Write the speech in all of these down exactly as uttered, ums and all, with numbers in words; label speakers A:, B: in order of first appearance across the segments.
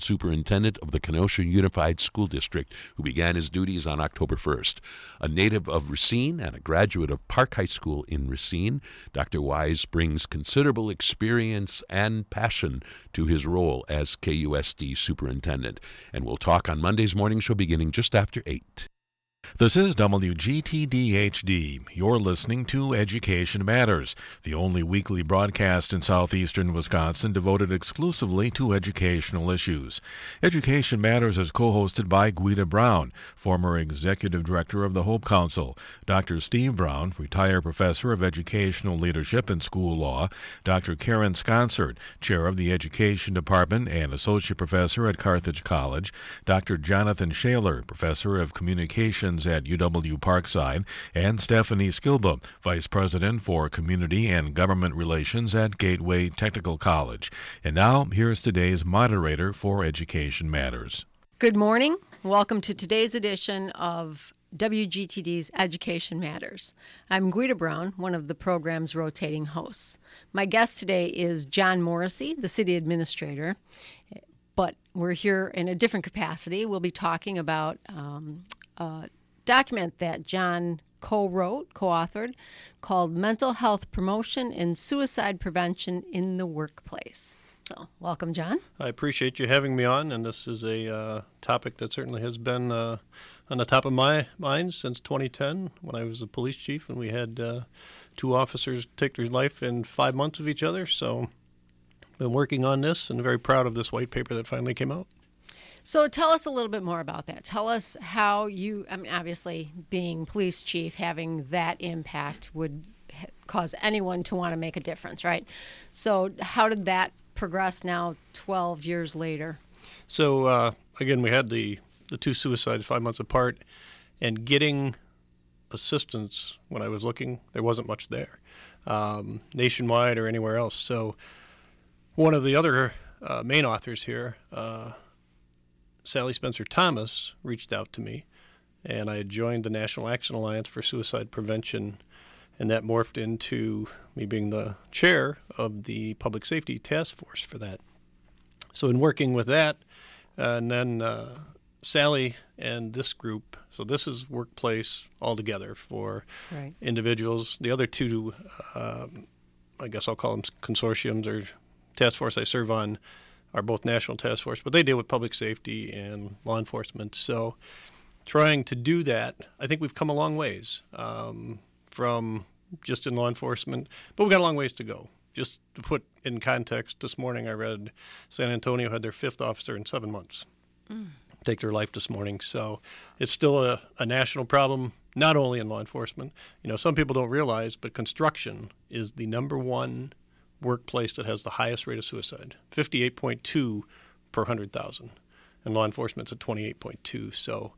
A: Assistant Superintendent of the Kenosha Unified School District, who began his duties on October first. A native of Racine and a graduate of Park High School in Racine, Doctor Wise brings considerable experience and passion to his role as K U S D Superintendent. And we'll talk on Monday's morning show beginning just after eight.
B: This is W G T D H D. You're listening to Education Matters, the only weekly broadcast in southeastern Wisconsin devoted exclusively to educational issues. Education Matters is co-hosted by Guida Brown, former Executive Director of the Hope Council, Doctor Steve Brown, retired Professor of Educational Leadership and School Law, Doctor Karen Sconsert, Chair of the Education Department and Associate Professor at Carthage College, Doctor Jonathan Shaler, Professor of Communications at U W Parkside, and Stephanie Skilba, Vice President for Community and Government Relations at Gateway Technical College. And now, here's today's moderator for Education Matters.
C: Good morning. Welcome to today's edition of W G T D's Education Matters. I'm Guida Brown, one of the program's rotating hosts. My guest today is John Morrissey, the City Administrator, but we're here in a different capacity. We'll be talking about um, uh, document that John co-wrote, co-authored, called Mental Health Promotion and Suicide Prevention in the Workplace. So, welcome, John.
D: I appreciate you having me on, and this is a uh, topic that certainly has been uh, on the top of my mind since twenty ten when I was the police chief and we had uh, two officers take their life in five months of each other. So, been working on this and very proud of this white paper that finally came out.
C: So tell us a little bit more about that. Tell us how you, I mean, obviously being police chief, having that impact would ha- cause anyone to want to make a difference, right? So how did that progress now twelve years later?
D: So, uh, again, we had the, the two suicides five months apart, and getting assistance when I was looking, there wasn't much there, um, nationwide or anywhere else. So one of the other uh, main authors here, uh, Sally Spencer Thomas, reached out to me, and I had joined the National Action Alliance for Suicide Prevention, and that morphed into me being the chair of the Public Safety Task Force for that. So in working with that, uh, and then uh, Sally and this group, so this is workplace altogether for right. individuals. The other two, um, I guess I'll call them consortiums or task force I serve on, are both national task force, but they deal with public safety and law enforcement. So trying to do that, I think we've come a long ways um, from just in law enforcement, but we've got a long ways to go. Just to put in context, this morning I read San Antonio had their fifth officer in seven months mm. take their life this morning. So it's still a, a national problem, not only in law enforcement. You know, some people don't realize, but construction is the number one workplace that has the highest rate of suicide, fifty-eight point two per one hundred thousand, and law enforcement's at twenty-eight point two. So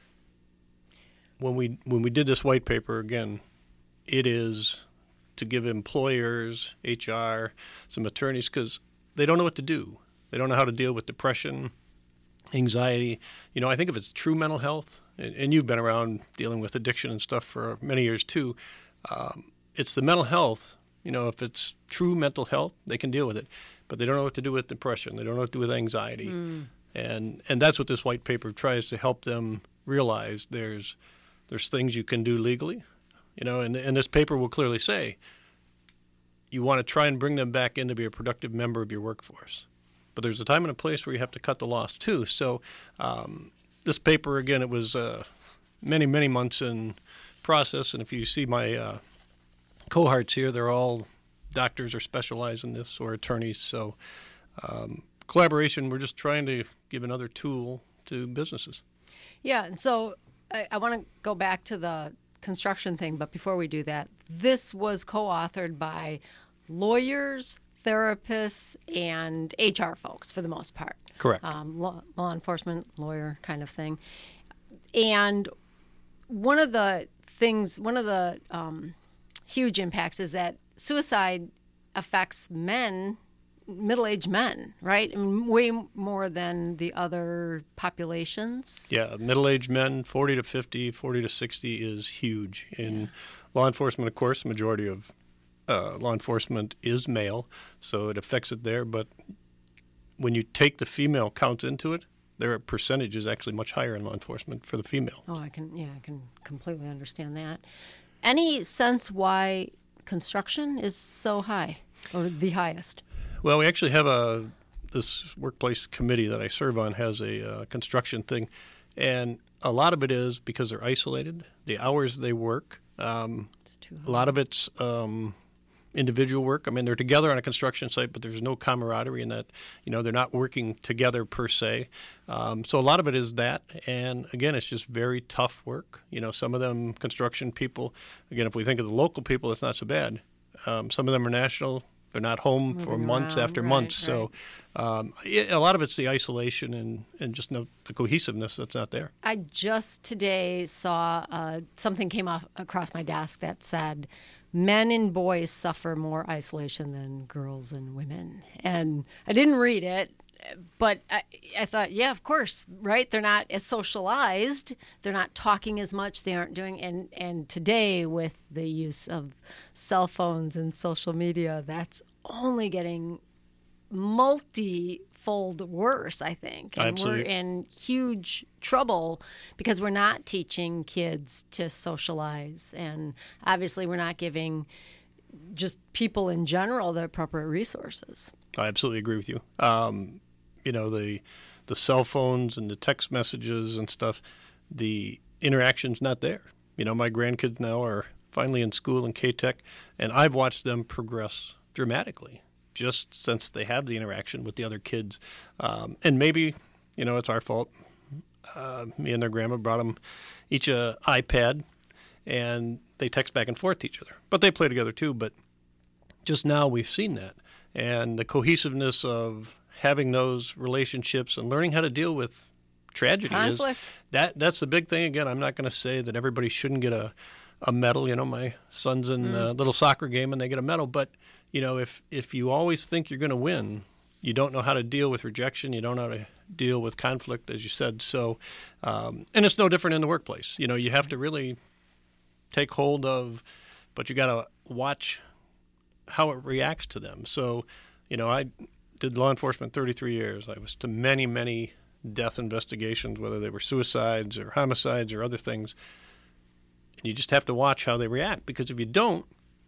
D: when we when we did this white paper, again, it is to give employers, H R, some attorneys, because they don't know what to do. They don't know how to deal with depression, anxiety. You know, I think if it's true mental health, and, and you've been around dealing with addiction and stuff for many years too, um, it's the mental health. You know, if it's true mental health, they can deal with it. But they don't know what to do with depression. They don't know what to do with anxiety. Mm. And and that's what this white paper tries to help them realize. There's there's things you can do legally. You know, and, and this paper will clearly say you want to try and bring them back in to be a productive member of your workforce. But there's a time and a place where you have to cut the loss too. So um, this paper, again, it was uh, many, many months in process. And if you see my uh, cohorts here, they're all doctors or specialize in this or attorneys. So um, collaboration, we're just trying to give another tool to businesses.
C: Yeah, and so I, I want to go back to the construction thing, but before we do that, this was co-authored by lawyers, therapists, and H R folks for the most part.
D: Correct.
C: Um, law, law enforcement, lawyer kind of thing. And one of the things, one of the um, huge impacts is that suicide affects men, middle-aged men, right? I mean, way more than the other populations.
D: Yeah, middle-aged men, forty to fifty, forty to sixty is huge. In yeah. law enforcement, of course, the majority of uh, law enforcement is male, so it affects it there. But when you take the female count into it, their percentage is actually much higher in law enforcement for the female.
C: Oh, I can, yeah, I can completely understand that. Any sense why construction is so high, or the highest?
D: Well, we actually have a, this workplace committee that I serve on has a uh, construction thing, and a lot of it is because they're isolated, the hours they work. Um,
C: It's too high.
D: a lot of it's um, individual work. I mean, they're together on a construction site, but there's no camaraderie in that, you know, they're not working together per se. Um, so a lot of it is that. And again, it's just very tough work. You know, some of them construction people, again, if we think of the local people, it's not so bad. Um, some of them are national. They're not home for
C: Moving
D: months
C: around,
D: after
C: right,
D: months.
C: right.
D: So um, it, a lot of it's the isolation and, and just no, the cohesiveness that's not there.
C: I just today saw uh, something came off across my desk that said men and boys suffer more isolation than girls and women. And I didn't read it, but I, I thought, yeah, of course, right? They're not as socialized. They're not talking as much. They aren't doing, and, and today with the use of cell phones and social media, that's only getting multi-fold worse, I think. And
D: Absolutely.
C: we're in huge trouble because we're not teaching kids to socialize. And obviously we're not giving just people in general the appropriate resources.
D: I absolutely agree with you. Um, you know, the the cell phones and the text messages and stuff, the interaction's not there. You know, my grandkids now are finally in school in K-Tech, and I've watched them progress dramatically just since they have the interaction with the other kids. Um, and maybe, you know, it's our fault. Uh, me and their grandma brought them each a iPad, and they text back and forth to each other. But they play together too, but just now we've seen that. And the cohesiveness of having those relationships and learning how to deal with tragedy
C: Conflict.
D: is that that's the big thing. Again, I'm not going to say that everybody shouldn't get a, a medal. You know, my son's in
C: Mm.
D: a little soccer game and they get a medal. But, you know, if, if you always think you're going to win, you don't know how to deal with rejection. You don't know how to deal with conflict, as you said. So, um, and it's no different in the workplace. You know, you have to really take hold of, but you got to watch how it reacts to them. So, you know, I did law enforcement thirty-three years. I was to many, many death investigations, whether they were suicides or homicides or other things. And you just have to watch how they react, because if you don't,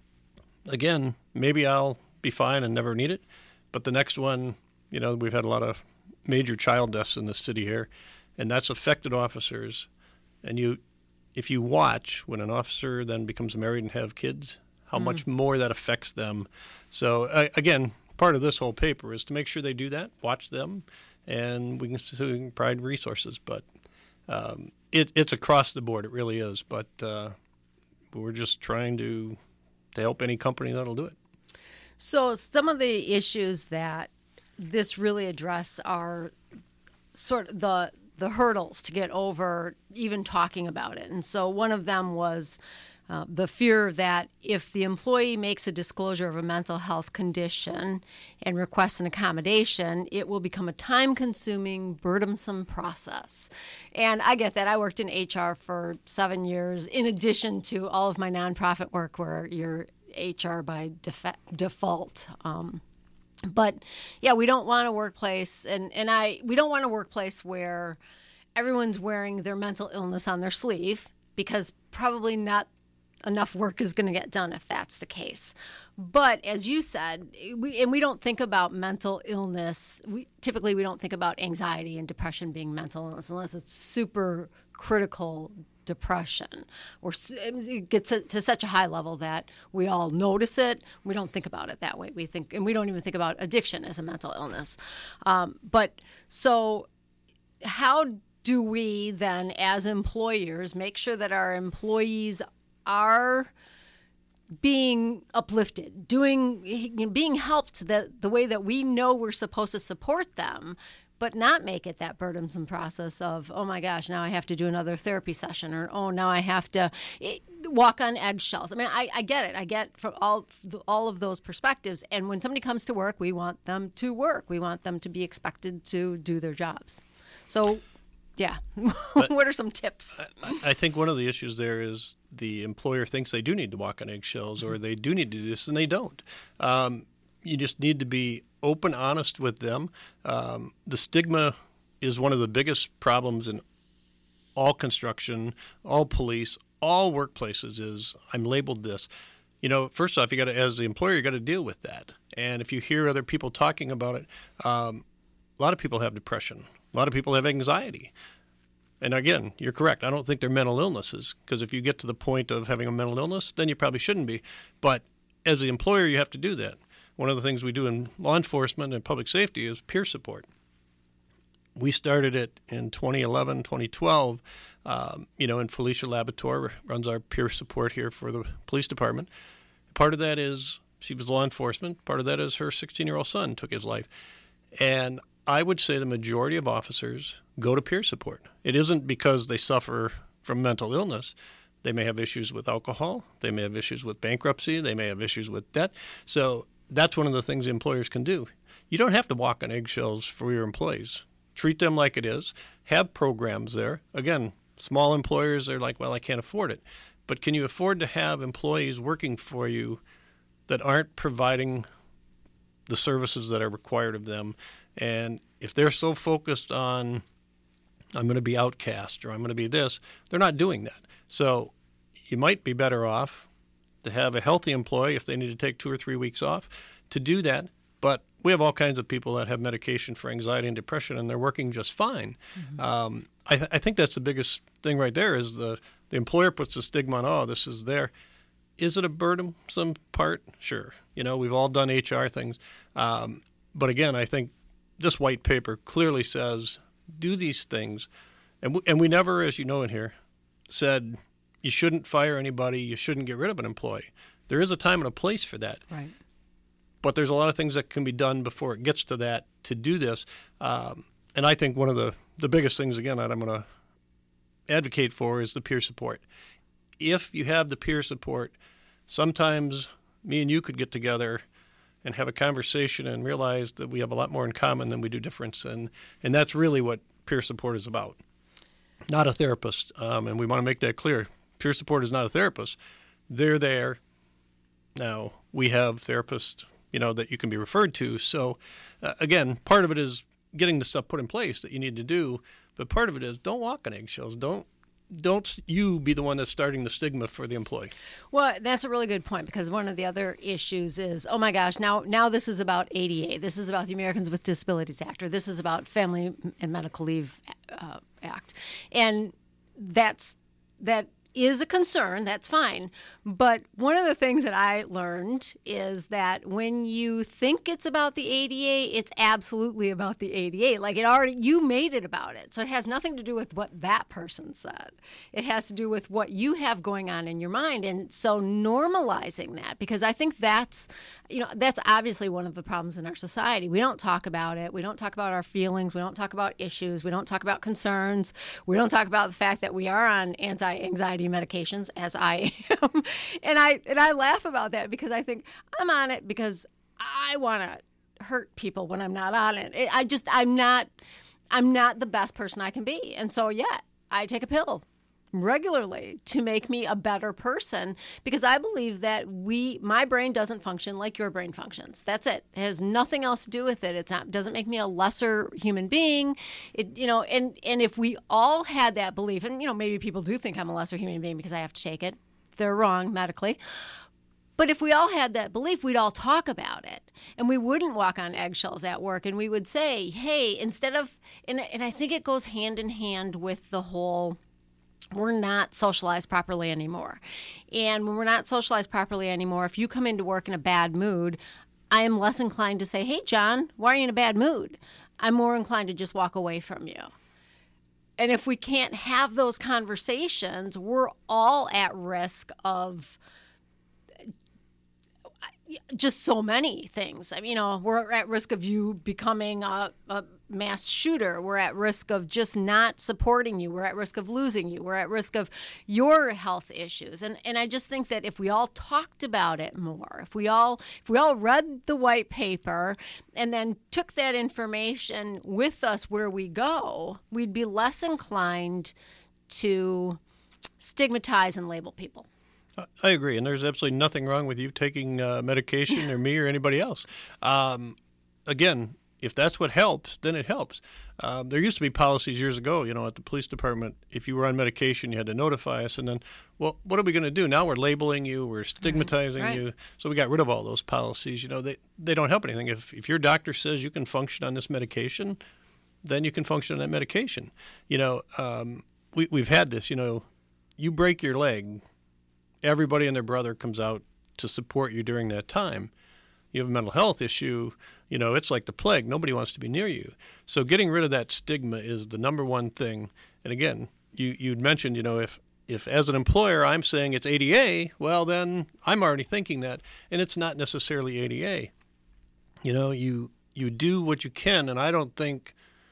D: again, maybe I'll be fine and never need it. But the next one, you know, we've had a lot of major child deaths in the city here, and that's affected officers. And you, if you watch when an officer then becomes married and have kids, how much more that affects them. So, uh, again, part of this whole paper is to make sure they do that, watch them, and we can, so we can provide resources. But um, it, it's across the board. It really is. But uh, we're just trying to, to help any company that'll do it.
C: So some of the issues that this really address are sort of the the hurdles to get over even talking about it. And so one of them was uh, the fear that if the employee makes a disclosure of a mental health condition and requests an accommodation, it will become a time-consuming, burdensome process. And I get that. I worked in H R for seven years, in addition to all of my nonprofit work where you're H R by def- default. Um, but yeah, we don't want a workplace, and, and I we don't want a workplace where everyone's wearing their mental illness on their sleeve, because probably not enough work is going to get done if that's the case. But as you said, we, and we don't think about mental illness. We, typically, we don't think about anxiety and depression being mental illness unless it's super critical depression, or it gets to such a high level that we all notice it. We don't think about it that way. We think, and we don't even think about addiction as a mental illness. Um, but so how do we then, as employers, make sure that our employees are being uplifted, doing, you know, being helped the, the way that we know we're supposed to support them, but not make it that burdensome process of, oh my gosh, now I have to do another therapy session, or oh, now I have to it, walk on eggshells. I mean, I, I get it. I get from all all of those perspectives. And when somebody comes to work, we want them to work. We want them to be expected to do their jobs. So, yeah, what are some tips?
D: I, I think one of the issues there is the employer thinks they do need to walk on eggshells, or they do need to do this, and they don't. Um, you just need to be open, honest with them. Um, the stigma is one of the biggest problems in all construction, all police, all workplaces is I'm labeled this. You know, first off, you got to, as the employer, you got to deal with that. And if you hear other people talking about it, um, a lot of people have depression. A lot of people have anxiety. And again, you're correct. I don't think they're mental illnesses, because if you get to the point of having a mental illness, then you probably shouldn't be. But as the employer, you have to do that. One of the things we do in law enforcement and public safety is peer support. We started it in twenty eleven, twenty twelve. Um, you know, and Felicia Labator runs our peer support here for the police department. Part of that is she was law enforcement. Part of that is her sixteen-year-old son took his life. And I would say the majority of officers go to peer support. It isn't because they suffer from mental illness. They may have issues with alcohol. They may have issues with bankruptcy. They may have issues with debt. So that's one of the things the employers can do. You don't have to walk on eggshells for your employees. Treat them like it is. Have programs there. Again, small employers are like, well, I can't afford it. But can you afford to have employees working for you that aren't providing the services that are required of them? And if they're so focused on, I'm going to be outcast or I'm going to be this, they're not doing that. So you might be better off to have a healthy employee, if they need to take two or three weeks off, to do that. But we have all kinds of people that have medication for anxiety and depression, and they're working just fine. Mm-hmm. Um, I, th- I think that's the biggest thing right there is the, the employer puts the stigma on, oh, this is there. Is it a burden, some part? Sure. You know, we've all done H R things. Um, but again, I think this white paper clearly says do these things. And we, and we never, as you know in here, said you shouldn't fire anybody, you shouldn't get rid of an employee. There is a time and a place for that.
C: Right.
D: But there's a lot of things that can be done before it gets to that to do this. Um, and I think one of the, the biggest things, again, that I'm going to advocate for is the peer support. If you have the peer support, sometimes me and you could get together and have a conversation and realize that we have a lot more in common than we do difference. And, and that's really what peer support is about. Not a therapist. Um, and we want to make that clear. Peer support is not a therapist. They're there. Now, we have therapists, you know, that you can be referred to. So, uh, again, part of it is getting the stuff put in place that you need to do. But part of it is don't walk on eggshells. Don't don't you be the one that's starting the stigma for the employee.
C: Well, that's a really good point, because one of the other issues is, oh my gosh, now now this is about A D A. This is about the Americans with Disabilities Act, or this is about Family and Medical Leave uh, Act. And that's that is a concern. That's fine. But one of the things that I learned is that when you think it's about the A D A, it's absolutely about the A D A. Like it already, you made it about it. So it has nothing to do with what that person said. It has to do with what you have going on in your mind. And so normalizing that, because I think that's, you know, that's obviously one of the problems in our society. We don't talk about it. We don't talk about our feelings. We don't talk about issues. We don't talk about concerns. We don't talk about the fact that we are on anti-anxiety medications, as I am. And I and I laugh about that because I think I'm on it because I want to hurt people when I'm not on it. I just I'm not I'm not the best person I can be. And so yeah, I take a pill regularly to make me a better person, because I believe that we my brain doesn't function like your brain functions. That's it. It has nothing else to do with it. It's not doesn't make me a lesser human being. It you know, and and if we all had that belief, and you know, maybe people do think I'm a lesser human being because I have to take it. They're wrong medically. But if we all had that belief, we'd all talk about it, and we wouldn't walk on eggshells at work, and we would say, hey, instead of, and, and I think it goes hand in hand with the whole, we're not socialized properly anymore. And when we're not socialized properly anymore, if you come into work in a bad mood, I am less inclined to say, hey, John, why are you in a bad mood? I'm more inclined to just walk away from you. And if we can't have those conversations, we're all at risk of just so many things. I mean, you know, we're at risk of you becoming a, a mass shooter. We're at risk of just not supporting you. We're at risk of losing you. We're at risk of your health issues. And and I just think that if we all talked about it more, if we all if we all read the white paper and then took that information with us where we go, we'd be less inclined to stigmatize and label people.
D: I agree, and there's absolutely nothing wrong with you taking uh, medication or me or anybody else. Um, again, if that's what helps, then it helps. Um, there used to be policies years ago, you know, at the police department, if you were on medication, you had to notify us, and then, well, what are we going to do? Now we're labeling you, we're stigmatizing
C: right.
D: you, so we got rid of all those policies. You know, they, they don't help anything. If, if your doctor says you can function on this medication, then you can function on that medication. You know, um, we, we've had this, you know, you break your leg, everybody and their brother comes out to support you during that time. You have a mental health issue, you know, it's like the plague. Nobody wants to be near you. So getting rid of that stigma is the number one thing. And again, you, you'd mentioned, you know, if, if as an employer I'm saying it's A D A, well, then I'm already thinking that. And it's not necessarily A D A. You know, you you do what you can, and I don't think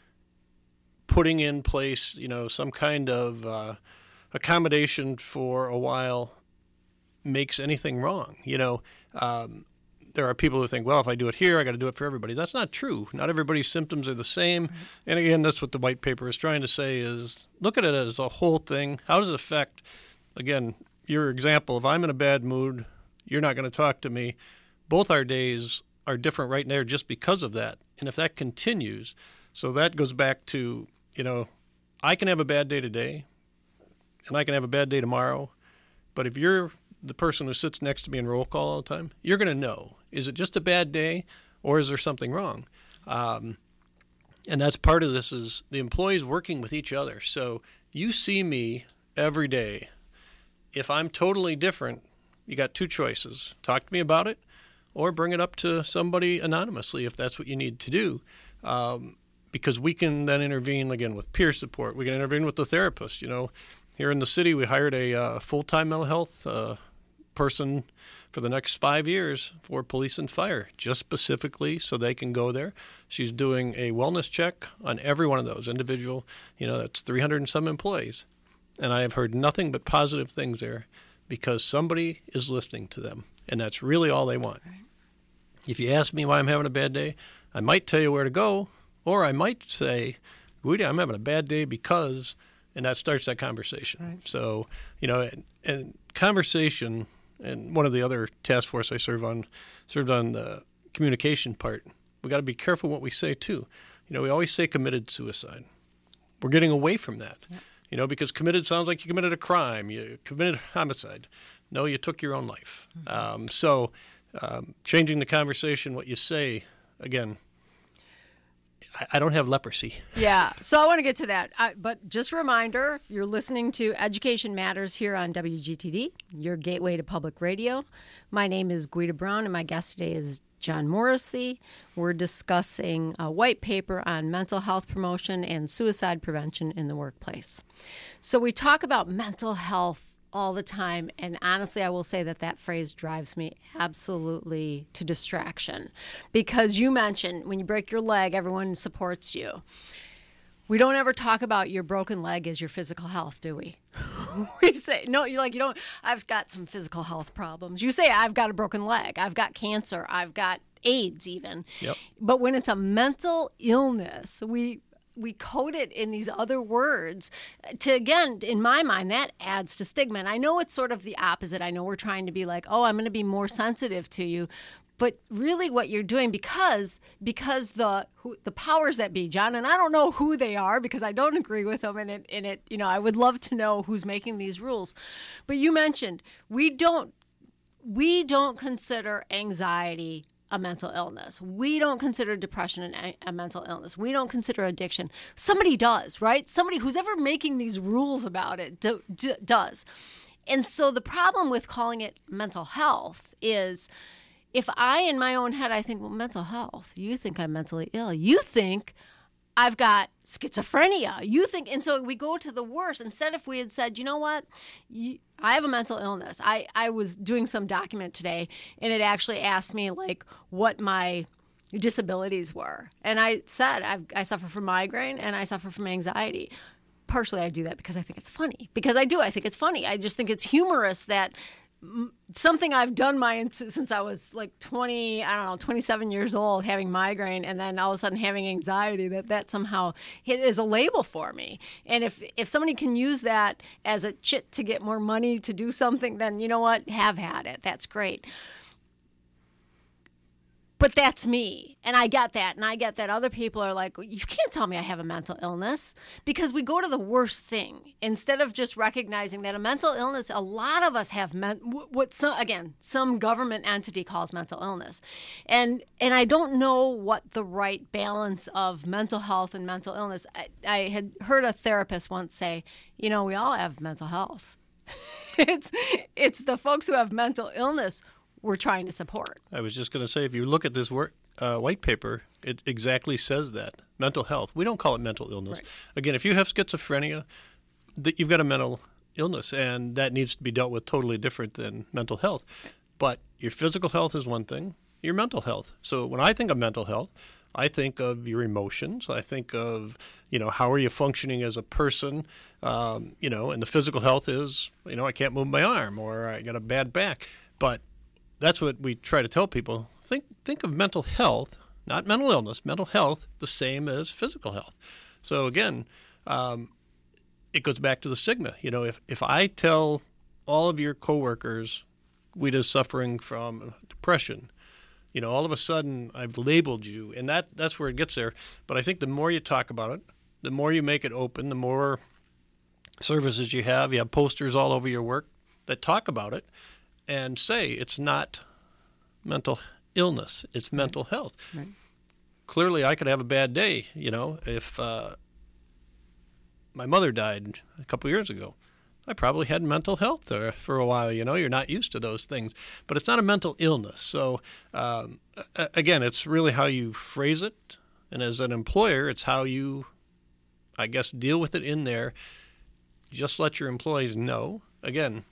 D: putting in place, you know, some kind of uh, accommodation for a while makes anything wrong. You know, um, there are people who think, well, if I do it here, I got to do it for everybody. That's not true. Not everybody's symptoms are the same. Right. And again, that's what the white paper is trying to say is look at it as a whole thing. How does it affect, again, your example, if I'm in a bad mood, you're not going to talk to me. Both our days are different right there just because of that. And if that continues, so that goes back to, you know, I can have a bad day today and I can have a bad day tomorrow. But if you're the person who sits next to me in roll call all the time, you're going to know, is it just a bad day or is there something wrong? Um, and that's part of this is the employees working with each other. So you see me every day. If I'm totally different, you got two choices. Talk to me about it or bring it up to somebody anonymously if that's what you need to do. Um, because we can then intervene, again, with peer support. We can intervene with the therapist. You know, here in the city, we hired a uh, full-time mental health uh, person for the next five years for police and fire, just specifically so they can go there. She's doing a wellness check on every one of those individual, you know, that's three hundred and some employees. And I have heard nothing but positive things there because somebody is listening to them, and that's really all they want. Right. If you ask me why I'm having a bad day, I might tell you where to go, or I might say, Guida, I'm having a bad day because, and that starts that conversation. Right. So, you know, and, and conversation, and one of the other task force I serve on, served on the communication part, we got to be careful what we say too. You know, we always say committed suicide. We're getting away from that, yeah. you know, because committed sounds like you committed a crime, you committed homicide. No, you took your own life. Mm-hmm. Um, so um, changing the conversation, what you say, again, I don't have leprosy.
C: Yeah, so I want to get to that. I, but just a reminder, if you're listening to Education Matters here on W G T D, your gateway to public radio. My name is Guida Brown, and my guest today is John Morrissey. We're discussing a white paper on mental health promotion and suicide prevention in the workplace. So we talk about mental health all the time, and honestly, I will say that that phrase drives me absolutely to distraction, because you mentioned when you break your leg, everyone supports you. We don't ever talk about your broken leg as your physical health, do we? We say, no, you're like, you don't, I've got some physical health problems. You say, I've got a broken leg, I've got cancer, I've got AIDS even.
D: Yep.
C: But when it's a mental illness, we we code it in these other words to, again, in my mind, that adds to stigma. And I know it's sort of the opposite. I know we're trying to be like, oh, I'm going to be more sensitive to you. But really what you're doing, because because the who, the powers that be, John, and I don't know who they are because I don't agree with them, and it, and it, you know, I would love to know who's making these rules. But you mentioned we don't we don't consider anxiety a mental illness. We don't consider depression a, a mental illness. We don't consider addiction. Somebody does, right? Somebody who's ever making these rules about it do, do, does. And so the problem with calling it mental health is if I, in my own head, I think, well, mental health, you think I'm mentally ill. You think I've got schizophrenia. You think, and so we go to the worst. Instead, if we had said, you know what, you, I have a mental illness. I, I was doing some document today, and it actually asked me, like, what my disabilities were. And I said, I've, I suffer from migraine, and I suffer from anxiety. Partially, I do that because I think it's funny. Because I do. I think it's funny. I just think it's humorous that something I've done my since I was like twenty, I don't know, twenty-seven years old, having migraine, and then all of a sudden having anxiety, that that somehow is a label for me. And if if somebody can use that as a chit to get more money to do something, then you know what? Have at it. That's great. But that's me, and I get that, and I get that other people are like, you can't tell me I have a mental illness, because we go to the worst thing instead of just recognizing that a mental illness, a lot of us have men, what some, again, some government entity calls mental illness. And and I don't know what the right balance of mental health and mental illness. I, I had heard a therapist once say, you know, we all have mental health. it's it's the folks who have mental illness we're trying to support.
D: I was just going to say, if you look at this work, uh, white paper, it exactly says that. Mental health. We don't call it mental illness.
C: Right.
D: Again, if you have schizophrenia, that you've got a mental illness, and that needs to be dealt with totally different than mental health. But your physical health is one thing, your mental health. So when I think of mental health, I think of your emotions. I think of, you know, how are you functioning as a person, um, you know, and the physical health is, you know, I can't move my arm, or I got a bad back. But that's what we try to tell people. Think think of mental health, not mental illness, mental health, the same as physical health. So again, um, it goes back to the stigma. You know, if, if I tell all of your coworkers Guida's suffering from depression, you know, all of a sudden I've labeled you, and that, that's where it gets there. But I think the more you talk about it, the more you make it open, the more services you have. You have posters all over your work that talk about it, and say it's not mental illness, it's mental health.
C: Right.
D: Clearly, I could have a bad day, you know. If uh, my mother died a couple years ago, I probably had mental health there for a while, you know. You're not used to those things. But it's not a mental illness. So, um, again, it's really how you phrase it. And as an employer, it's how you, I guess, deal with it in there. Just let your employees know. Again,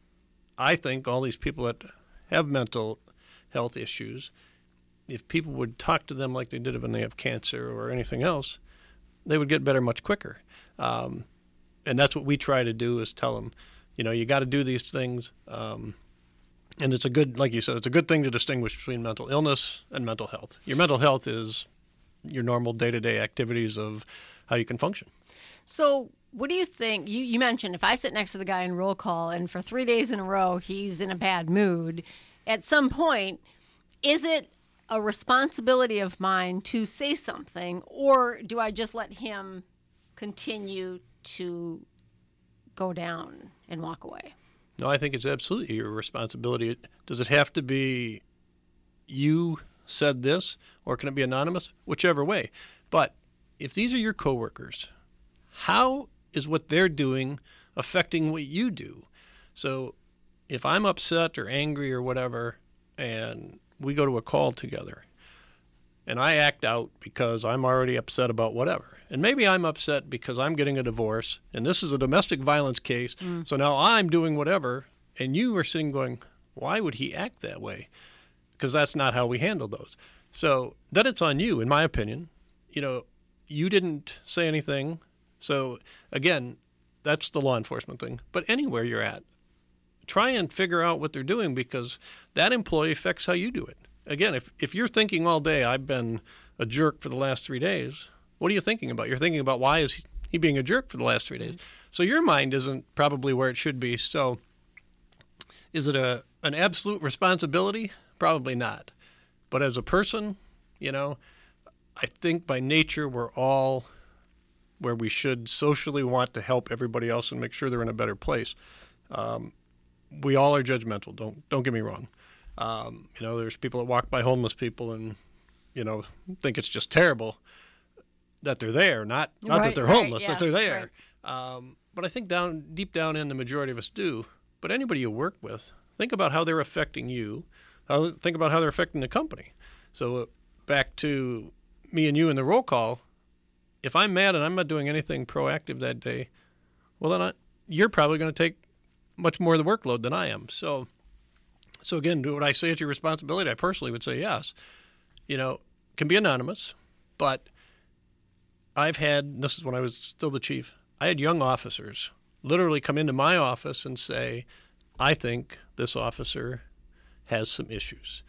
D: I think all these people that have mental health issues, if people would talk to them like they did when they have cancer or anything else, they would get better much quicker. Um, and that's what we try to do, is tell them, you know, you got to do these things. Um, and it's a good, like you said, it's a good thing to distinguish between mental illness and mental health. Your mental health is your normal day-to-day activities of how you can function.
C: So what do you think? You, you mentioned if I sit next to the guy in roll call and for three days in a row he's in a bad mood, at some point, is it a responsibility of mine to say something, or do I just let him continue to go down and walk away?
D: No, I think it's absolutely your responsibility. Does it have to be you said this, or can it be anonymous? Whichever way. But if these are your coworkers, how is what they're doing affecting what you do? So if I'm upset or angry or whatever, and we go to a call together, and I act out because I'm already upset about whatever, and maybe I'm upset because I'm getting a divorce, and this is a domestic violence case, mm. so now I'm doing whatever, and you are sitting going, why would he act that way? Because that's not how we handle those. So then it's on you, in my opinion. You know, you didn't say anything. So, again, that's the law enforcement thing. But anywhere you're at, try and figure out what they're doing, because that employee affects how you do it. Again, if, if you're thinking all day, I've been a jerk for the last three days, what are you thinking about? You're thinking about, why is he being a jerk for the last three days? So your mind isn't probably where it should be. So is it a an absolute responsibility? Probably not. But as a person, you know, I think by nature we're all where we should socially want to help everybody else and make sure they're in a better place. Um, we all are judgmental. Don't don't get me wrong. Um, you know, there's people that walk by homeless people and, you know, think it's just terrible that they're there. Not not
C: right,
D: that they're
C: right,
D: homeless,
C: yeah,
D: that they're there.
C: Right.
D: Um, but I think down deep down in, the majority of us do. But anybody you work with, think about how they're affecting you. How, think about how they're affecting the company. So uh, back to me and you in the roll call. If I'm mad and I'm not doing anything proactive that day, well, then I, you're probably going to take much more of the workload than I am. So, so again, would I say it's your responsibility? I personally would say yes. You know, it can be anonymous, but I've had, this is when I was still the chief, I had young officers literally come into my office and say, I think this officer has some issues.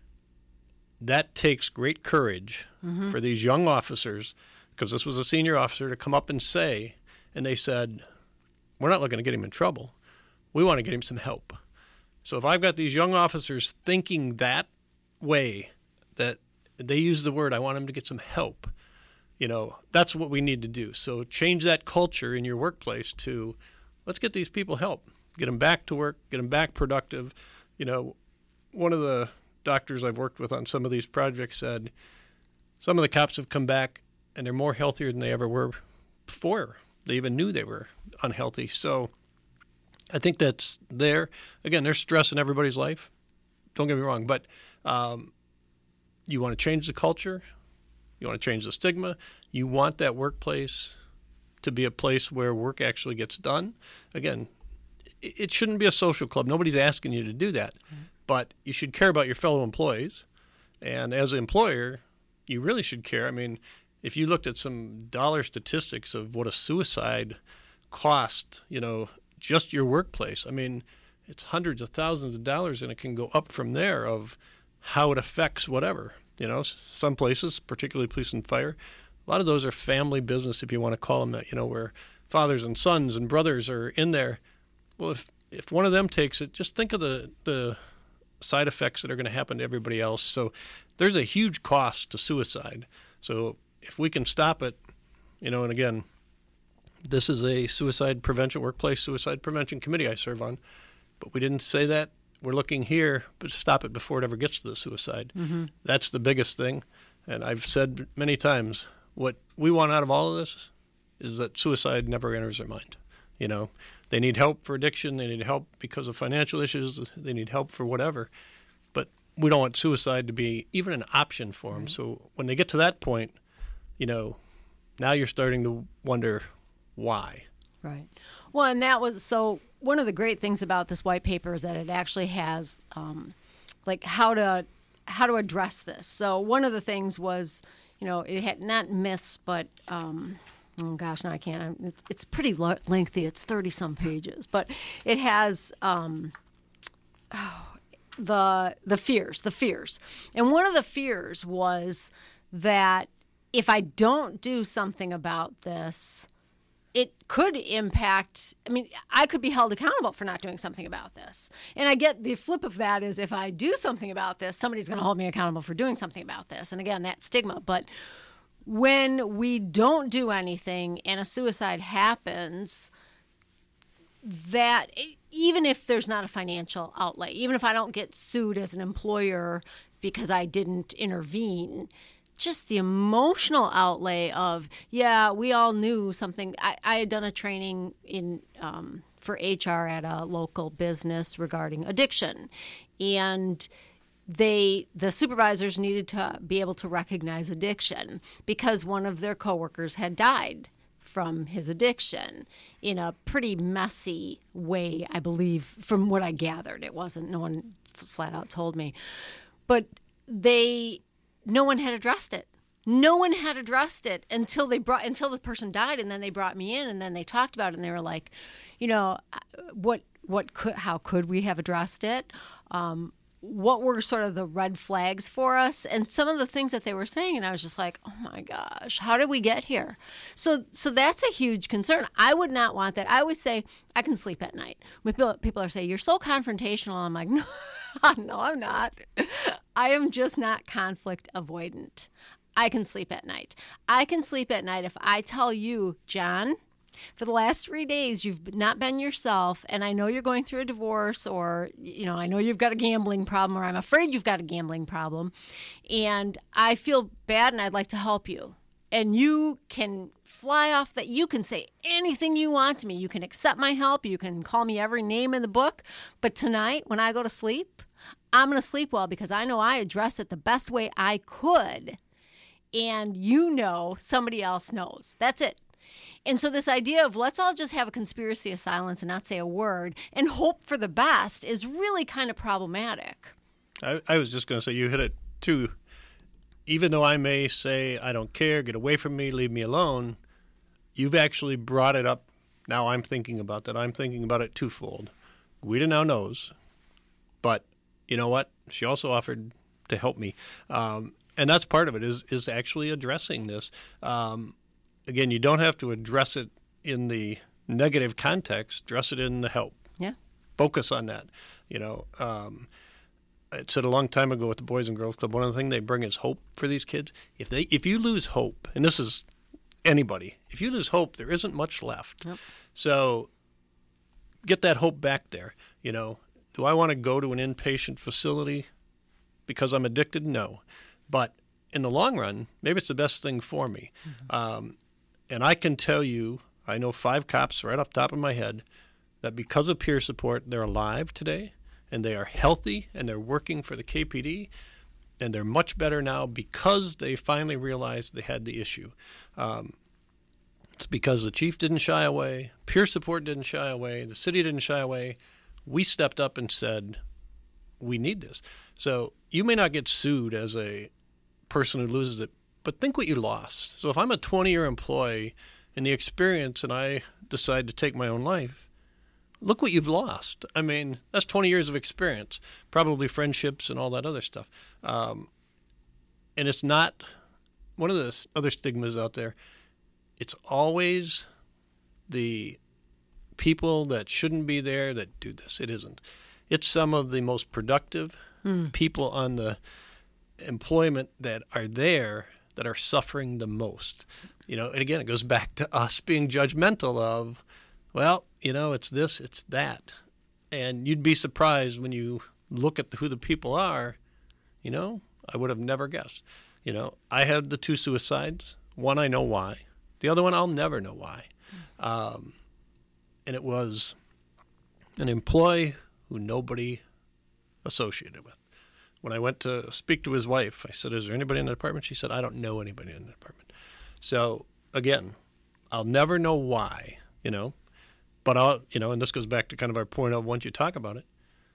D: That takes great courage mm-hmm. for these young officers, because this was a senior officer, to come up and say, and they said, we're not looking to get him in trouble. We want to get him some help. So if I've got these young officers thinking that way, that they use the word, I want him to get some help, you know, that's what we need to do. So change that culture in your workplace to, let's get these people help, get them back to work, get them back productive. You know, one of the doctors I've worked with on some of these projects said some of the cops have come back and they're more healthier than they ever were before they even knew they were unhealthy. So I think that's there. Again, there's stress in everybody's life. Don't get me wrong, but um, you want to change the culture. You want to change the stigma. You want that workplace to be a place where work actually gets done. Again, it shouldn't be a social club. Nobody's asking you to do that. Mm-hmm. But you should care about your fellow employees. And as an employer, you really should care. I mean, if you looked at some dollar statistics of what a suicide cost, you know, just your workplace, I mean, it's hundreds of thousands of dollars, and it can go up from there of how it affects whatever. You know, some places, particularly police and fire, a lot of those are family business, if you want to call them that, you know, where fathers and sons and brothers are in there. Well, if if one of them takes it, just think of the, the side effects that are going to happen to everybody else. So there's a huge cost to suicide. So if we can stop it, you know, and again, this is a suicide prevention, workplace suicide prevention committee I serve on, but we didn't say that. We're looking here, but stop it before it ever gets to the suicide. Mm-hmm. That's the biggest thing. And I've said many times, what we want out of all of this is that suicide never enters their mind. You know, they need help for addiction. They need help because of financial issues. They need help for whatever. But we don't want suicide to be even an option for them. Right. So when they get to that point, you know, now you're starting to wonder why.
C: Right. Well, and that was so one of the great things about this white paper is that it actually has um, like how to how to address this. So one of the things was, you know, it had not myths, but um, oh gosh, no, I can't. It's, it's pretty lengthy. It's thirty some pages, but it has um, oh, the the fears, the fears, and one of the fears was that if I don't do something about this, it could impact, I mean, I could be held accountable for not doing something about this. And I get the flip of that is if I do something about this, somebody's going to hold me accountable for doing something about this. And again, that stigma. But when we don't do anything and a suicide happens, that even if there's not a financial outlay, even if I don't get sued as an employer because I didn't intervene, just the emotional outlay of, yeah, we all knew something. I, I had done a training in um, for H R at a local business regarding addiction. And they the supervisors needed to be able to recognize addiction because one of their coworkers had died from his addiction in a pretty messy way, I believe, from what I gathered. It wasn't, no one flat out told me. But they... No one had addressed it. No one had addressed it until they brought until the person died, and then they brought me in, and then they talked about it, and they were like, you know, what what could how could we have addressed it? Um, what were sort of the red flags for us, and some of the things that they were saying, and I was just like, oh my gosh, how did we get here? So so that's a huge concern. I would not want that. I always say I can sleep at night. When people people are saying you're so confrontational, I'm like, no. No, I'm not. I am just not conflict avoidant. I can sleep at night. I can sleep at night if I tell you, John, for the last three days, you've not been yourself, and I know you're going through a divorce, or, you know, I know you've got a gambling problem, or I'm afraid you've got a gambling problem, and I feel bad and I'd like to help you. And you can fly off that. You can say anything you want to me. You can accept my help. You can call me every name in the book. But tonight, when I go to sleep, I'm going to sleep well because I know I address it the best way I could. And you know somebody else knows. That's it. And so this idea of let's all just have a conspiracy of silence and not say a word and hope for the best is really kind of problematic.
D: I, I was just going to say you hit it too. Even though I may say, I don't care, get away from me, leave me alone, you've actually brought it up. Now I'm thinking about that. I'm thinking about it twofold. Guida now knows But you know what? She also offered to help me. Um, and that's part of it is, is actually addressing this. Um, again, you don't have to address it in the negative context, address it in the help.
C: Yeah.
D: Focus on that. You know, um, I said a long time ago with the Boys and Girls Club, one of the things they bring is hope for these kids. If they, if you lose hope, and this is anybody, if you lose hope, there isn't much left.
C: Yep. So
D: get that hope back there. You know, do I want to go to an inpatient facility because I'm addicted? No. But in the long run, maybe it's the best thing for me. Mm-hmm. Um, and I can tell you, I know five cops right off the top of my head that because of peer support, they're alive today, and they are healthy, and they're working for the K P D, and they're much better now because they finally realized they had the issue. Um, it's because the chief didn't shy away, peer support didn't shy away, the city didn't shy away. We stepped up and said, we need this. So you may not get sued as a person who loses it, but think what you lost. So if I'm a twenty-year employee in the experience and I decide to take my own life, look what you've lost. I mean, that's twenty years of experience, probably friendships and all that other stuff. Um, and it's not one of the other stigmas out there. It's always the people that shouldn't be there that do this. It isn't. It's some of the most productive mm. people on the employment that are there that are suffering the most. You know, and again, it goes back to us being judgmental of, well, you know, it's this, it's that. And you'd be surprised when you look at who the people are, you know, I would have never guessed. You know, I had the two suicides. One, I know why. The other one, I'll never know why. Um, and it was an employee who nobody associated with. When I went to speak to his wife, I said, is there anybody in the department? She said, I don't know anybody in the department. So, again, I'll never know why, you know. But, I'll, you know, and this goes back to kind of our point of once you talk about it,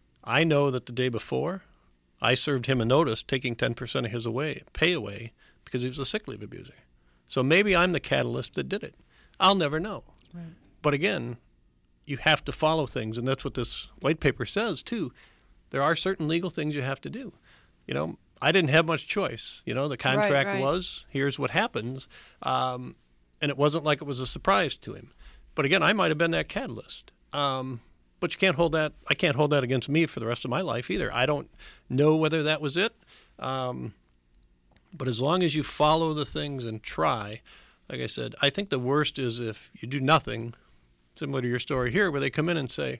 D: I know that the day before, I served him a notice taking ten percent of his away, pay away because he was a sick leave abuser. So maybe I'm the catalyst that did it. I'll never know. Right. But, again, you have to follow things, and that's what this white paper says, too. There are certain legal things you have to do. You know, I didn't have much choice. You know, the contract right, right. was, here's what happens. Um, and it wasn't like it was a surprise to him. But again, I might have been that catalyst. Um, but you can't hold that, I can't hold that against me for the rest of my life either. I don't know whether that was it. Um, but as long as you follow the things and try, like I said, I think the worst is if you do nothing, similar to your story here, where they come in and say,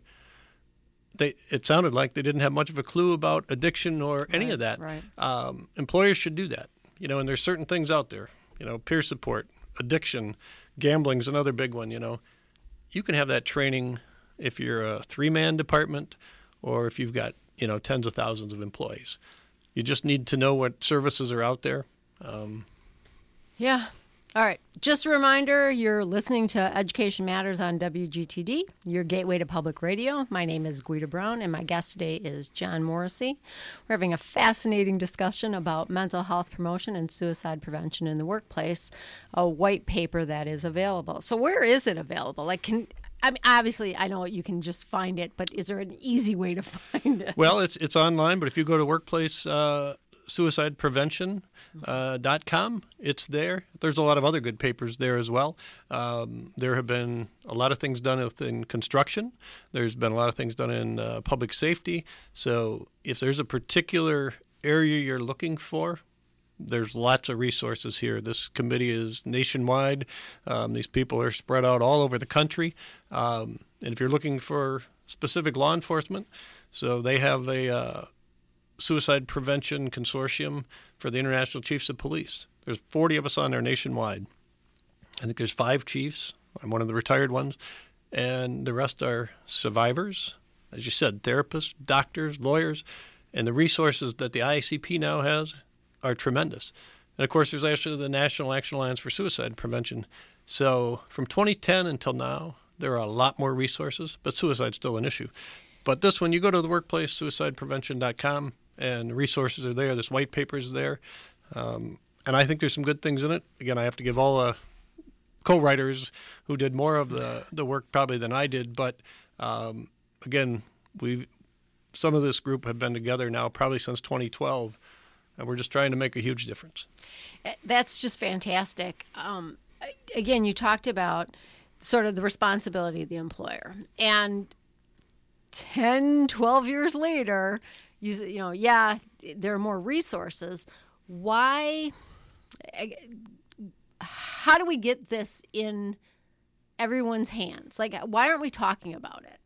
D: They, it sounded like they didn't have much of a clue about addiction or any
C: right,
D: of that.
C: Right.
D: Um, employers should do that, you know. And there's certain things out there, you know, peer support, addiction, gambling's another big one. You know, you can have that training if you're a three-man department or if you've got you know tens of thousands of employees. You just need to know what services are out there. Um,
C: yeah. All right. Just a reminder, you're listening to Education Matters on W G T D, your gateway to public radio. My name is Guida Brown, and my guest today is John Morrissey. We're having a fascinating discussion about mental health promotion and suicide prevention in the workplace, a white paper that is available. So where is it available? Like, can I mean, obviously, I know you can just find it, but is there an easy way to find it?
D: Well, it's it's online, but if you go to workplace uh, suicide prevention dot com, uh, it's there. There's a lot of other good papers there as well. Um, there have been a lot of things done within construction. There's been a lot of things done in uh, public safety. So if there's a particular area you're looking for, there's lots of resources here. This committee is nationwide. Um, these people are spread out all over the country. Um, and if you're looking for specific law enforcement, so they have a uh, Suicide Prevention Consortium for the International Chiefs of Police. There's forty of us on there nationwide. I think there's five chiefs. I'm one of the retired ones. And the rest are survivors, as you said, therapists, doctors, lawyers. And the resources that the I A C P now has are tremendous. And, of course, there's actually the National Action Alliance for Suicide Prevention. So from twenty ten until now, there are a lot more resources, but suicide's still an issue. But this one, you go to the workplace, suicide prevention dot com, and resources are there. This white paper is there. Um, and I think there's some good things in it. Again, I have to give all the co-writers who did more of the, the work probably than I did. But, um, again, we some of this group have been together now probably since twenty twelve, and we're just trying to make a huge difference.
C: That's just fantastic. Um, again, you talked about sort of the responsibility of the employer. And ten, twelve years later, you, you know, yeah, there are more resources. Why, how do we get this in everyone's hands? Like, why aren't we talking about it?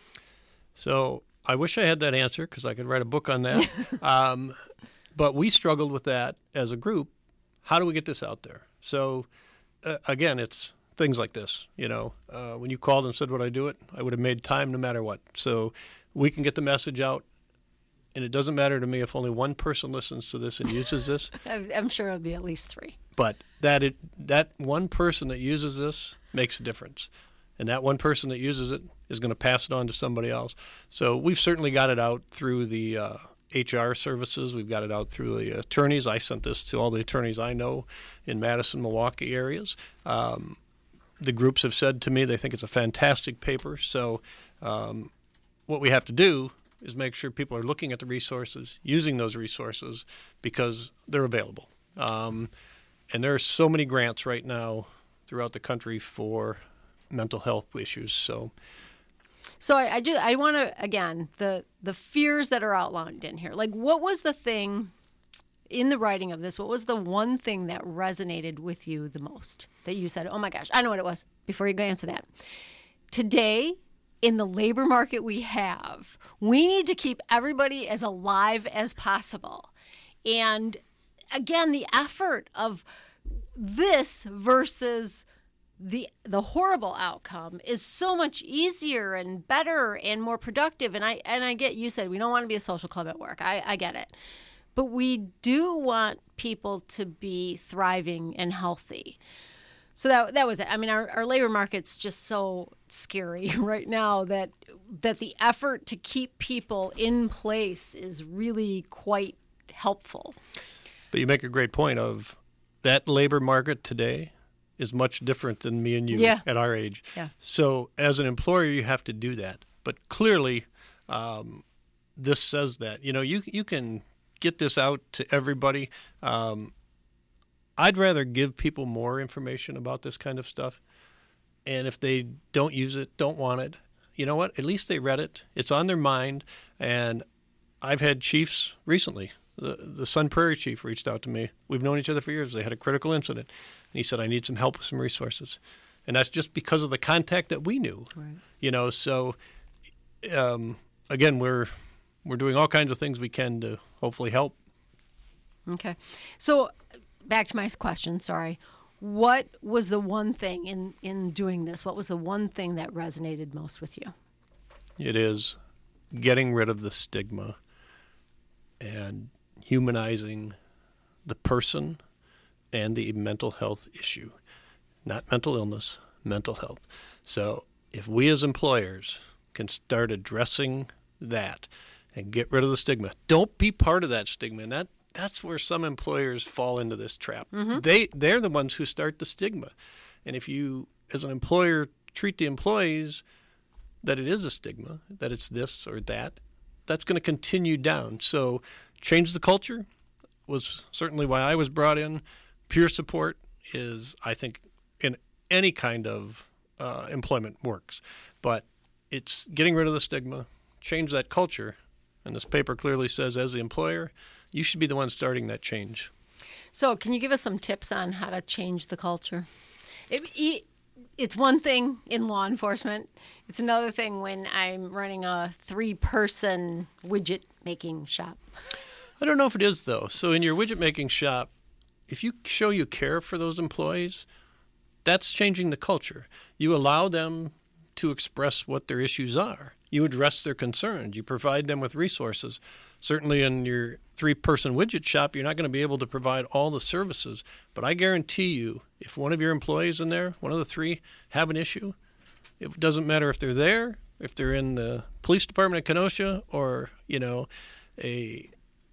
D: So I wish I had that answer because I could write a book on that. um, but we struggled with that as a group. How do we get this out there? So, uh, again, it's things like this. You know, uh, when you called and said, would I do it? I would have made time no matter what. So we can get the message out. And it doesn't matter to me if only one person listens to this and uses this.
C: I'm sure it'll be at least three.
D: But that it, that one person that uses this makes a difference. And that one person that uses it is going to pass it on to somebody else. So we've certainly got it out through the uh, H R services. We've got it out through the attorneys. I sent this to all the attorneys I know in Madison, Milwaukee areas. Um, the groups have said to me they think it's a fantastic paper. So um, what we have to do is make sure people are looking at the resources, using those resources because they're available. Um, and there are so many grants right now throughout the country for mental health issues. So,
C: so I, I do. I want to again the the fears that are outlined in here. Like, what was the thing in the writing of this? What was the one thing that resonated with you the most? That you said, "Oh my gosh, I know what it was." Before you go answer that, today, in the labor market we have, we need to keep everybody as alive as possible. And again, the effort of this versus the the horrible outcome is so much easier and better and more productive. And I and I get, you said we don't want to be a social club at work. I, I get it. But we do want people to be thriving and healthy. So that that was it. I mean, our, our labor market's just so scary right now that that the effort to keep people in place is really quite helpful.
D: But you make a great point of that labor market today is much different than me and you
C: yeah.
D: at our age.
C: Yeah.
D: So as an employer, you have to do that. But clearly, um, this says that. You know, you you can get this out to everybody. Um, I'd rather give people more information about this kind of stuff. And if they don't use it, don't want it, you know what? At least they read it. It's on their mind. And I've had chiefs recently. The, the Sun Prairie chief reached out to me. We've known each other for years. They had a critical incident. And he said, I need some help with some resources. And that's just because of the contact that we knew.
C: Right.
D: You know, so, um, again, we're we're doing all kinds of things we can to hopefully help.
C: Okay. So back to my question, sorry. What was the one thing in, in doing this? What was the one thing that resonated most with you?
D: It is getting rid of the stigma and humanizing the person and the mental health issue. Not mental illness, mental health. So if we as employers can start addressing that and get rid of the stigma, don't be part of that stigma. And that That's where some employers fall into this trap. Mm-hmm. They, they're the ones who start the stigma. And if you, as an employer, treat the employees that it is a stigma, that it's this or that, that's going to continue down. So change the culture was certainly why I was brought in. Peer support is, I think, in any kind of uh, employment works. But it's getting rid of the stigma, change that culture. And this paper clearly says, as the employer, you should be the one starting that change.
C: So can you give us some tips on how to change the culture? It, it's one thing in law enforcement. It's another thing when I'm running a three-person widget-making shop.
D: I don't know if it is, though. So in your widget-making shop, if you show you care for those employees, that's changing the culture. You allow them to express what their issues are. You address their concerns. You provide them with resources. Certainly in your three-person widget shop, you're not going to be able to provide all the services. But I guarantee you, if one of your employees in there, one of the three, have an issue, it doesn't matter if they're there, if they're in the police department of Kenosha, or, you know, a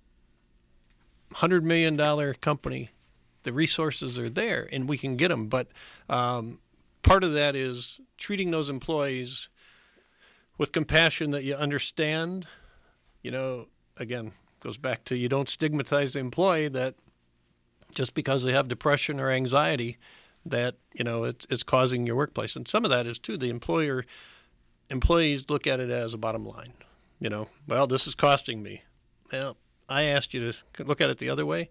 D: one hundred million dollars company, the resources are there, and we can get them. But um, part of that is treating those employees with compassion that you understand you know, again, goes back to you don't stigmatize the employee that just because they have depression or anxiety that, you know, it's, it's causing your workplace. And some of that is, too, the employer, employees look at it as a bottom line. You know, well, this is costing me. Well, I asked you to look at it the other way.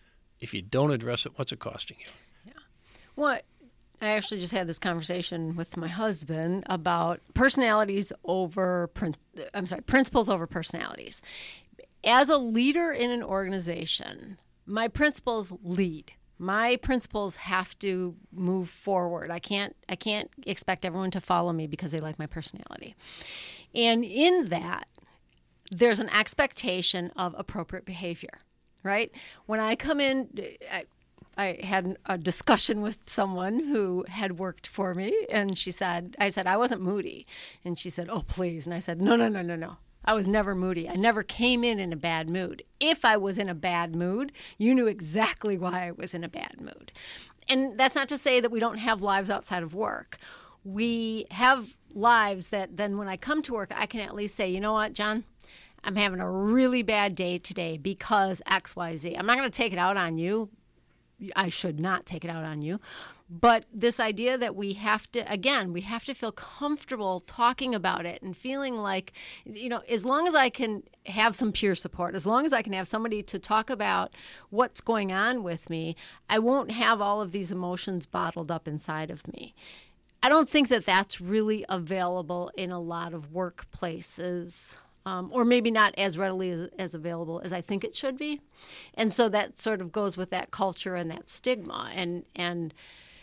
D: If you don't address it, what's it costing you?
C: Yeah. Well, I actually just had this conversation with my husband about personalities over, I'm sorry, principles over personalities. As a leader in an organization, my principles lead. My principles have to move forward. I can't I can't expect everyone to follow me because they like my personality. And in that, there's an expectation of appropriate behavior, right? When I come in, I, I had a discussion with someone who had worked for me, and she said, I said, I wasn't moody. And she said, oh, please. And I said, no, no, no, no, no. I was never moody. I never came in in a bad mood. If I was in a bad mood, you knew exactly why I was in a bad mood. And that's not to say that we don't have lives outside of work. We have lives that then when I come to work, I can at least say, you know what, John? I'm having a really bad day today because X, Y, Z. I'm not going to take it out on you. I should not take it out on you. But this idea that we have to, again, we have to feel comfortable talking about it and feeling like, you know, as long as I can have some peer support, as long as I can have somebody to talk about what's going on with me, I won't have all of these emotions bottled up inside of me. I don't think that that's really available in a lot of workplaces. Um, or maybe not as readily as, as available as I think it should be. And so that sort of goes with that culture and that stigma and and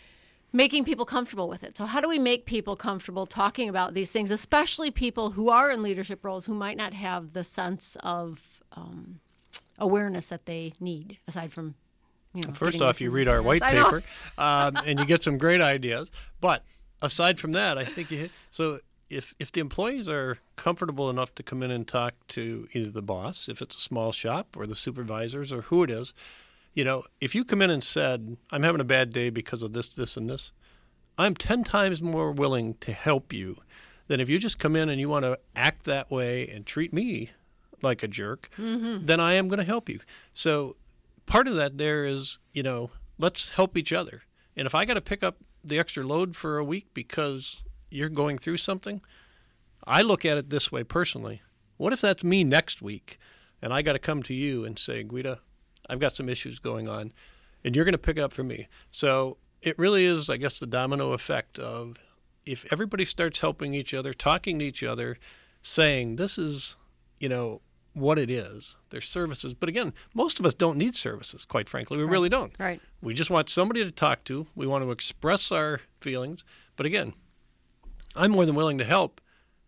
C: making people comfortable with it. So how do we make people comfortable talking about these things, especially people who are in leadership roles who might not have the sense of um, awareness that they need, aside from, you know,
D: first off, you read our white paper um, and you get some great ideas. But aside from that, I think you hit, so if if the employees are comfortable enough to come in and talk to either the boss, if it's a small shop, or the supervisors, or who it is, you know, if you come in and said, I'm having a bad day because of this, this, and this, I'm ten times more willing to help you than if you just come in and you want to act that way and treat me like a jerk, mm-hmm. then I am going to help you. So part of that there is, you know, let's help each other. And if I got to pick up the extra load for a week because you're going through something, I look at it this way personally. What if that's me next week and I got to come to you and say, Guida, I've got some issues going on, and you're going to pick it up for me. So it really is, I guess, the domino effect of if everybody starts helping each other, talking to each other, saying this is, you know, what it is. There's services. But again, most of us don't need services, quite frankly. We
C: right.
D: really don't.
C: Right.
D: We just want somebody to talk to. We want to express our feelings. But again, I'm more than willing to help.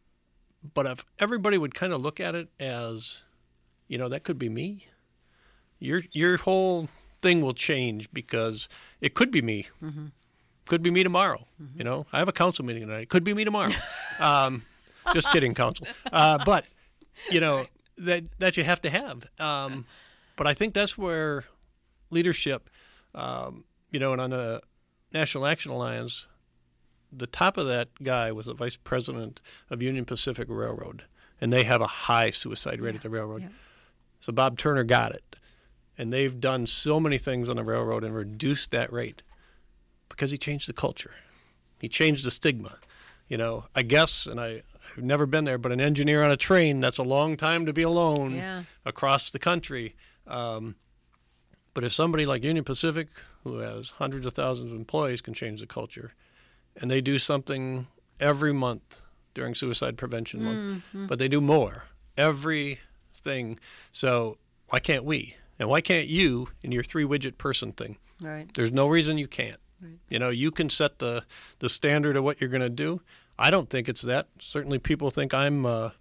D: But if everybody would kind of look at it as, you know, that could be me, your your whole thing will change because it could be me. Mm-hmm. Could be me tomorrow. Mm-hmm. You know, I have a council meeting tonight. It could be me tomorrow. um, just kidding, council. Uh, but, you know, that that you have to have. Um, but I think that's where leadership, um, you know, and on the National Action Alliance, the top of that guy was the vice president of Union Pacific Railroad, and they have a high suicide rate yeah. at the railroad. Yeah. So Bob Turner got it, and they've done so many things on the railroad and reduced that rate because he changed the culture. He changed the stigma. You know, I guess, and I, I've never been there, but an engineer on a train, that's a long time to be alone
C: yeah.
D: across the country. Um, but if somebody like Union Pacific, who has hundreds of thousands of employees, can change the culture, and they do something every month during Suicide Prevention Month, mm-hmm. but they do more, everything. So why can't we? And why can't you in your three-widget person thing?
C: Right.
D: There's no reason you can't. Right. You know, you can set the, the standard of what you're going to do. I don't think it's that. Certainly people think I'm uh,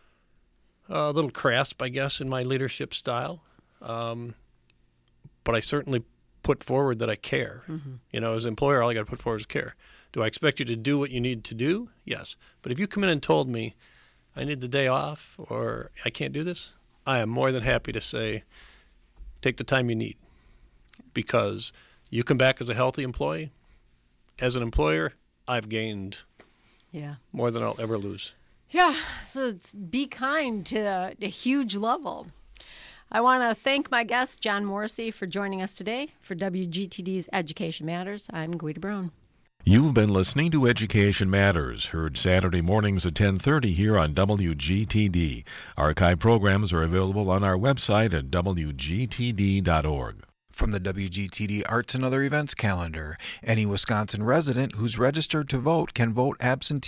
D: a little crass, I guess, in my leadership style. Um, but I certainly put forward that I care. Mm-hmm. You know, as an employer, all I got to put forward is care. Do I expect you to do what you need to do? Yes. But if you come in and told me I need the day off or I can't do this, I am more than happy to say, take the time you need, because you come back as a healthy employee. As an employer, I've gained
C: yeah.
D: more than I'll ever lose.
C: Yeah, so it's be kind to a, a huge level. I want to thank my guest, John Morrissey, for joining us today for W G T D's Education Matters. I'm Guida Brown.
B: You've been listening to Education Matters, heard Saturday mornings at ten thirty here on W G T D. Archive programs are available on our website at w g t d dot org.
E: From the W G T D Arts and Other Events calendar, any Wisconsin resident who's registered to vote can vote absentee